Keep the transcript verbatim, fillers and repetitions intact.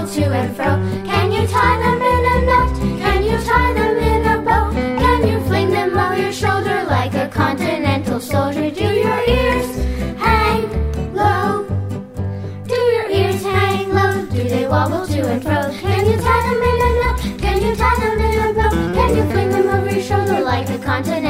wobble to and fro? Can you tie them in a knot? Can you tie them in a bow? Can you fling them over your shoulder like a continental soldier? Do your ears hang low? Do your ears hang low? Do they wobble to and fro? Can you tie them in a knot? Can you tie them in a bow? Can you fling them over your shoulder like a continental